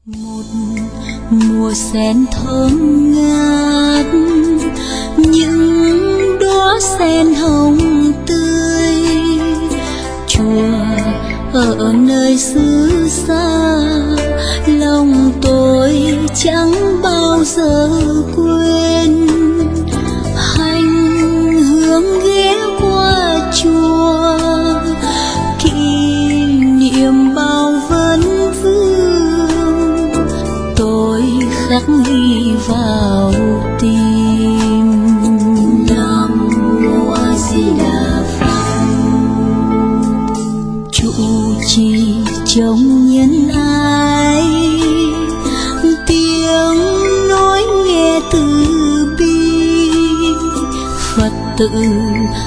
Một mùa sen thơm ngát, những đóa sen hồng tươi. Chùa ở nơi xứ xa, lòng tôi chẳng bao giờ quên. Hành hương ghé qua chùa, kỷ niệm bao vấn vương, tôi khắc ghi vào tim. Nam mô A Di Đà Phật. Trụ trì trong nhân ái, tiếng nói nghe từ bi. Phật tử